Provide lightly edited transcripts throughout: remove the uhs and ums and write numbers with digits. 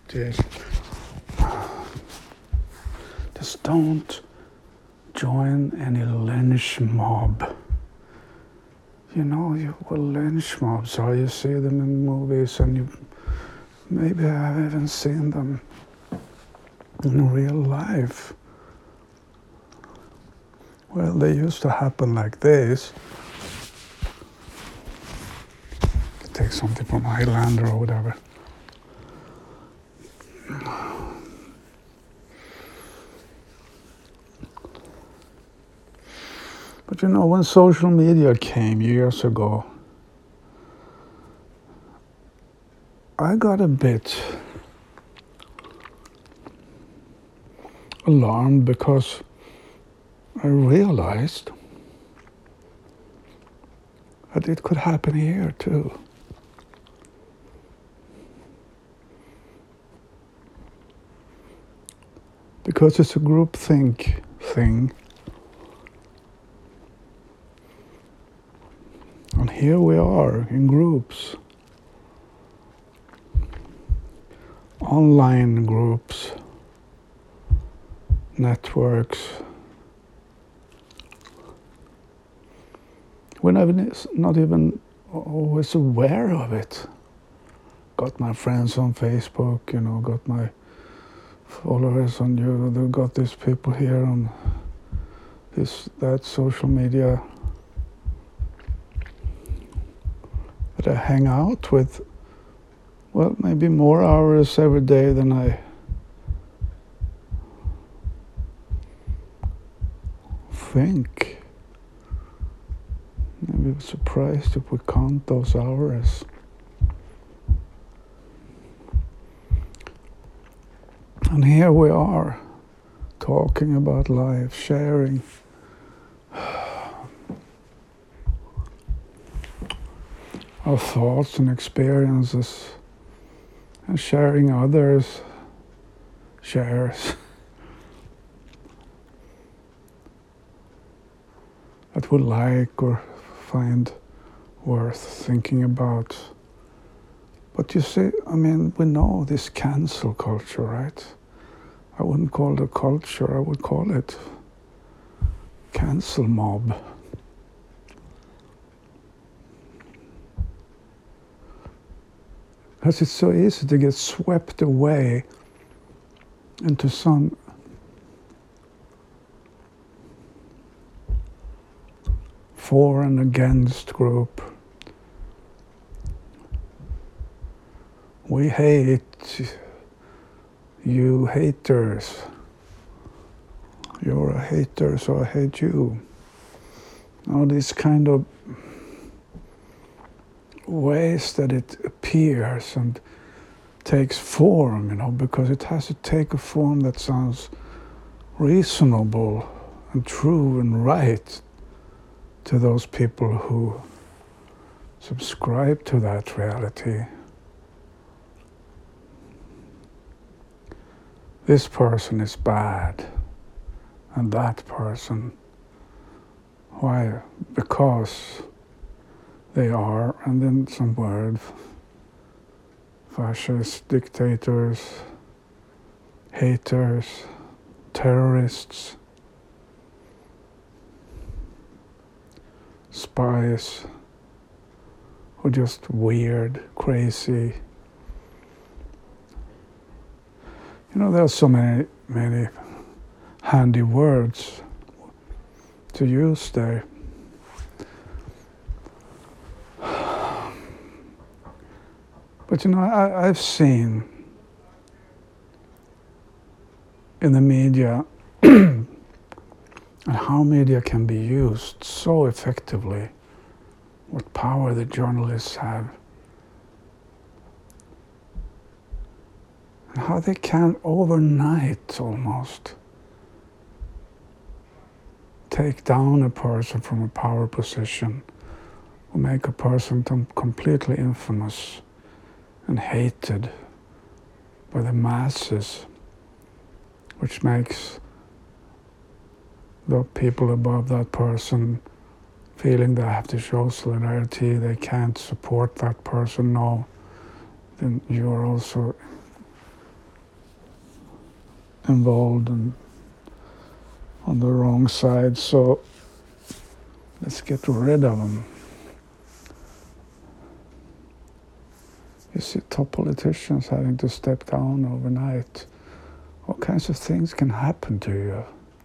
Just don't join any lynch mob. You know what lynch mobs are. You see them in movies and you maybe have even seen them in real life. Well, they used to happen like this. Take something from Highlander or whatever. But you know, when social media came years ago, I got a bit alarmed because I realized that it could happen here too. Because it's a groupthink thing. And here we are in groups. Online groups, networks. We're not even always aware of it. Got my friends on Facebook, got my followers on YouTube, got these people here on that social media that I hang out with, well, maybe more hours every day than I think. Maybe I'm surprised if we count those hours. And here we are, talking about life, sharing our thoughts and experiences, and sharing others' shares that we like or find worth thinking about. But you see, we know this cancel culture, right? I wouldn't call it a culture, I would call it cancel mob. Because it's so easy to get swept away into some for and against group. We hate you haters. You're a hater, so I hate you. All these kind of ways that it appears and takes form, because it has to take a form that sounds reasonable and true and right to those people who subscribe to that reality. This person is bad, and that person, why? Because they are, and then some word, fascists, dictators, haters, terrorists, spies, or just weird, crazy. There are so many handy words to use there. But I've seen in the media and how media can be used so effectively, what power the journalists have, and how they can overnight almost take down a person from a power position or make a person completely infamous and hated by the masses, which makes the people above that person feeling they have to show solidarity, they can't support that person. No, then you're also involved and on the wrong side, so let's get rid of them. You see top politicians having to step down overnight. All kinds of things can happen to you.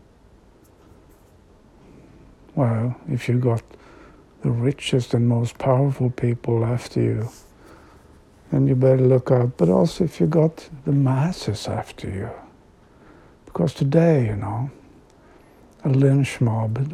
Well, if you got the richest and most powerful people after you, then you better look out. But also if you got the masses after you. Because today, you know, a lynch mob,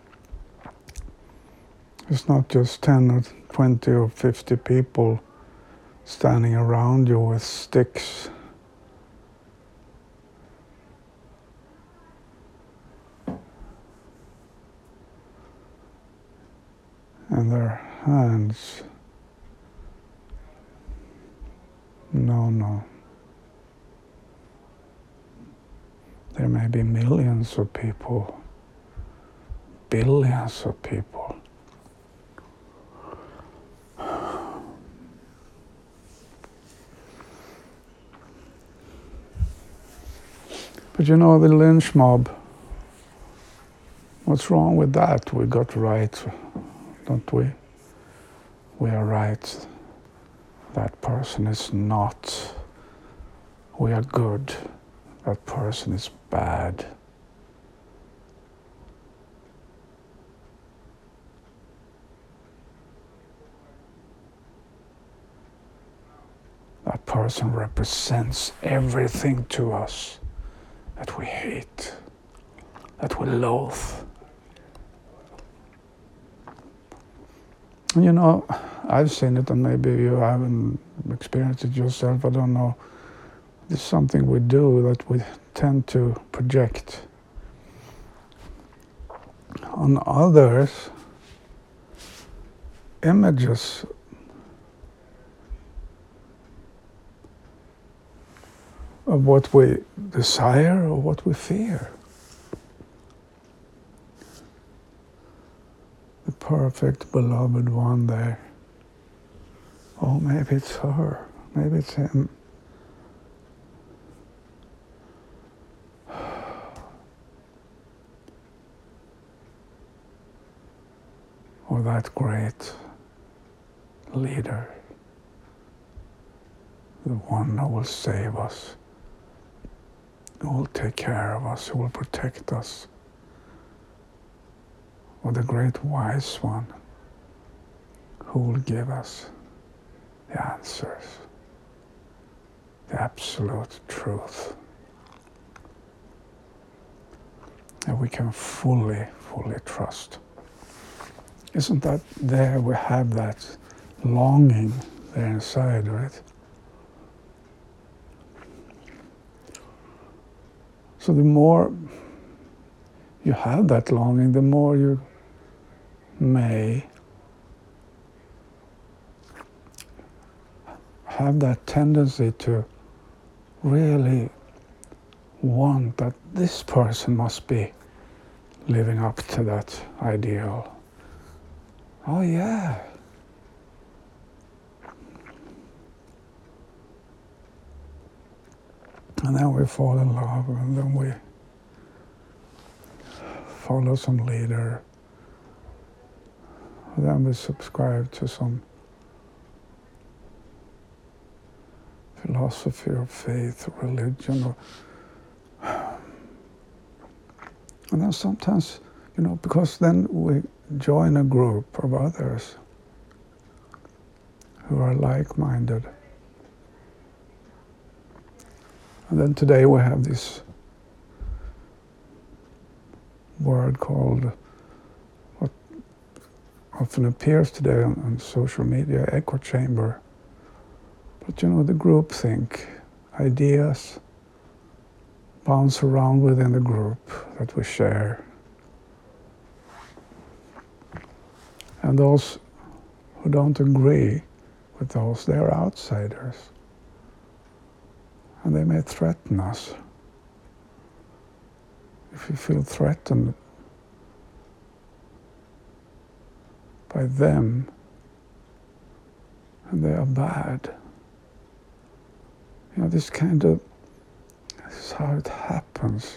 it's not just 10 or 20 or 50 people standing around you with sticks. And their hands. No. There may be millions of people, billions of people. But you know, the lynch mob, what's wrong with that? We got right, don't we? We are right. That person is not. We are good. That person is bad. That person represents everything to us that we hate, that we loathe. And you know, I've seen it, and maybe you haven't experienced it yourself, I don't know. It's something we do that we tend to project on others, images of what we desire or what we fear. The perfect beloved one there. Oh, maybe it's her, maybe it's him. Or that great leader, the one who will save us, who will take care of us, who will protect us. Or the great wise one, who will give us the answers, the absolute truth, that we can fully trust. Isn't that there? We have that longing there inside, right? So the more you have that longing, the more you may have that tendency to really want that this person must be living up to that ideal. Oh yeah. And then we fall in love, and then we follow some leader. And then we subscribe to some philosophy or faith or religion. And then sometimes, you know, because then we join a group of others who are like-minded. And then today we have this word called, what often appears today on social media, echo chamber. But you know, the groupthink, ideas bounce around within the group that we share. And those who don't agree with those, they're outsiders. And they may threaten us. If you feel threatened by them, and they are bad, you know, this kind of That's how it happens.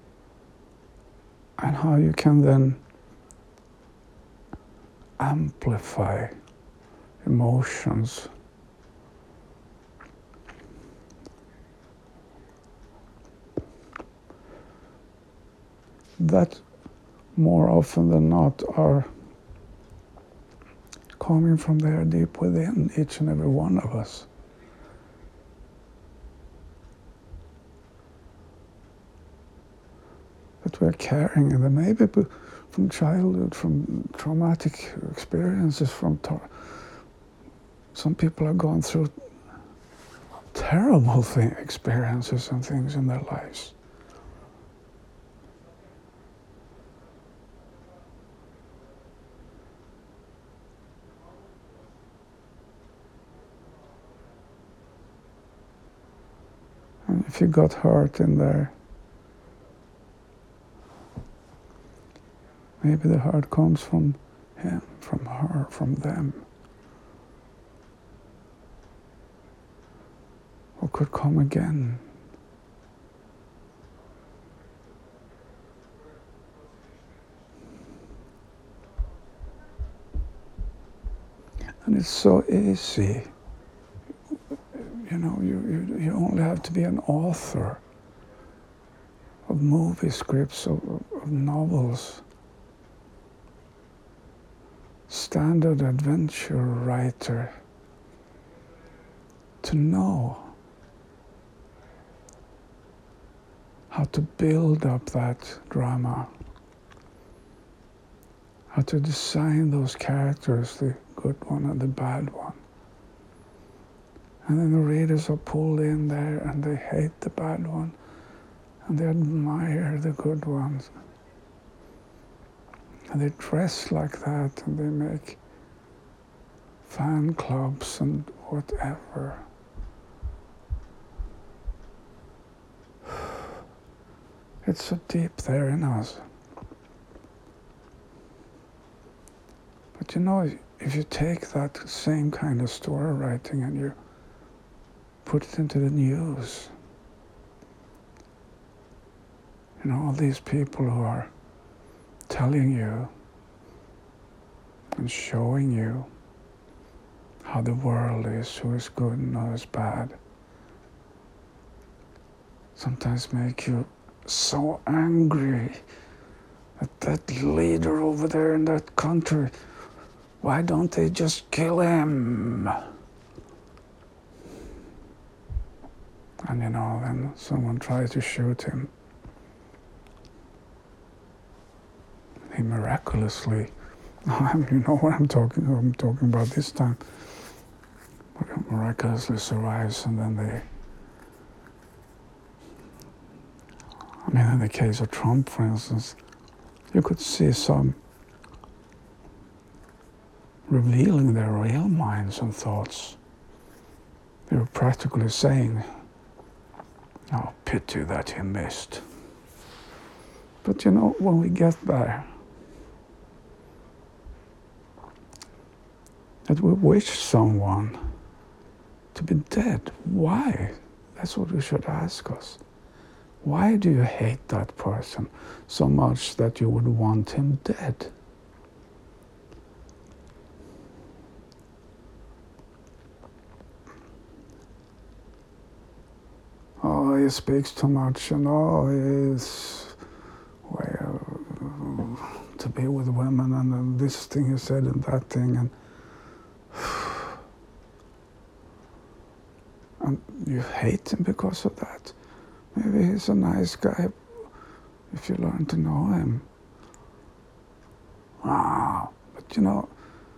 And how you can then amplify emotions. That more often than not are coming from there deep within each and every one of us. That we're carrying, and maybe from childhood, from traumatic experiences, some people have gone through terrible experiences and things in their lives. And if you got hurt in there, maybe the hurt comes from him, from her, from them. Or could come again. And it's so easy. You know, you only have to be an author of movie scripts, of novels, standard adventure writer, to know how to build up that drama, how to design those characters, the good one and the bad one. And then the readers are pulled in there and they hate the bad one and they admire the good ones. And they dress like that and they make fan clubs and whatever. It's so deep there in us. But you know, if you take that same kind of story writing and you put it into the news, you know, all these people who are telling you and showing you how the world is, who is good and who is bad, sometimes make you so angry at that leader over there in that country. Why don't they just kill him? And you know, then someone tries to shoot him. He miraculously, you know what I'm talking about this time, miraculously survives, and then in the case of Trump, for instance, you could see some revealing their real minds and thoughts. They were practically saying, "Oh, pity that he missed." But you know, when we get there, that we wish someone to be dead. Why? That's what we should ask us. Why do you hate that person so much that you would want him dead? Oh, he speaks too much, and he's to be with women, and then this thing he said and that thing, and you hate him because of that. Maybe he's a nice guy if you learn to know him. Wow. But you know,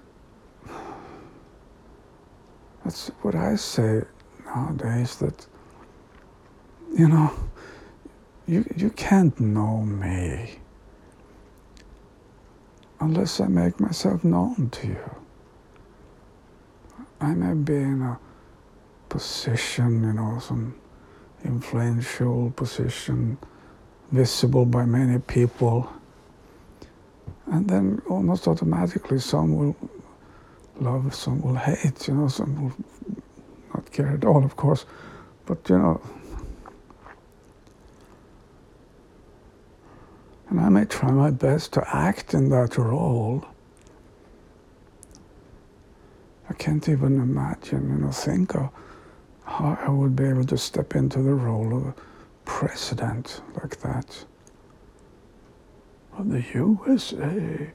that's what I say nowadays, that, you know, you can't know me unless I make myself known to you. I may be in a position, you know, some influential position, visible by many people, and then almost automatically some will love, some will hate, you know, some will not care at all, of course, but you know, And I may try my best to act in that role. I can't even imagine, think of how I would be able to step into the role of a president like that of the USA.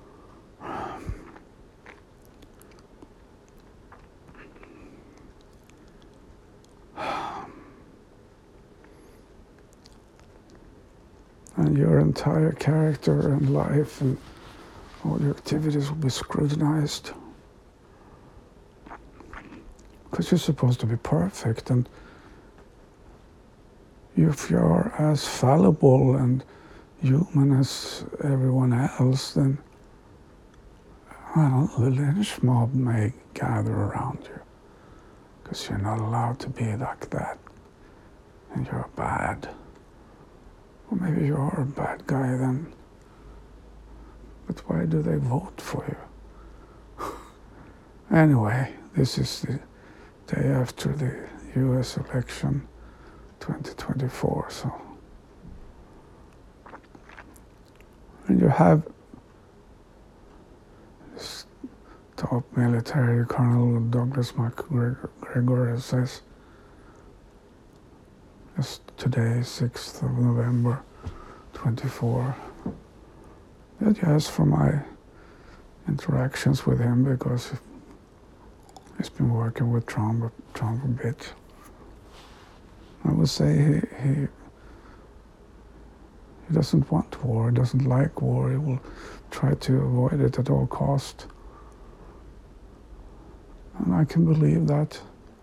And your entire character and life and all your activities will be scrutinized. Because you're supposed to be perfect, and if you're as fallible and human as everyone else, then, well, the lynch mob may gather around you. Because you're not allowed to be like that. And you're bad. Or maybe you are a bad guy then. But why do they vote for you? Anyway, this is the day after the US election 2024, so. And you have this top military Colonel Douglas MacGregor says, just today, 6th of November 24, that yes, from my interactions with him, because he's been working with Trump a bit, I would say he doesn't want war, he doesn't like war, he will try to avoid it at all cost. And I can believe that.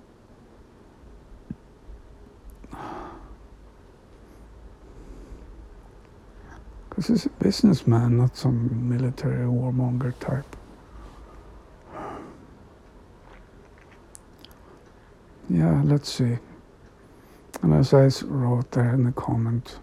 Because he's a businessman, not some military warmonger type. Yeah, let's see. And as I wrote there in the comment,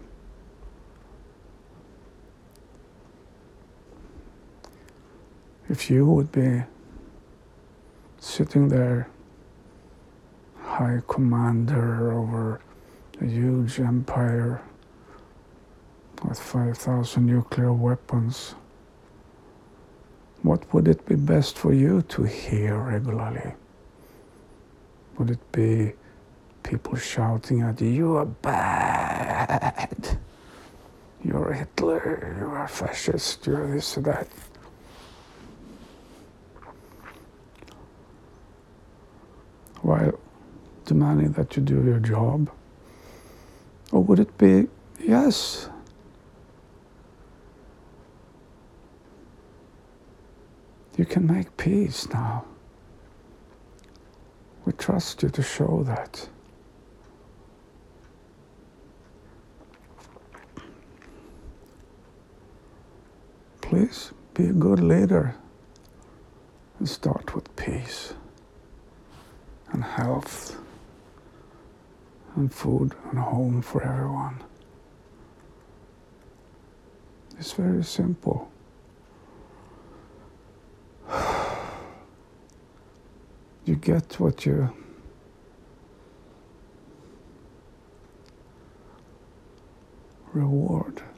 if you would be sitting there, high commander over a huge empire with 5,000 nuclear weapons, what would it be best for you to hear regularly? Would it be people shouting at you, "You are bad, you're Hitler, you are a fascist, you're this or that"? While demanding that you do your job? Or would it be, yes, you can make peace now. We trust you to show that. Please be a good leader and start with peace and health and food and a home for everyone. It's very simple. You get what you reward.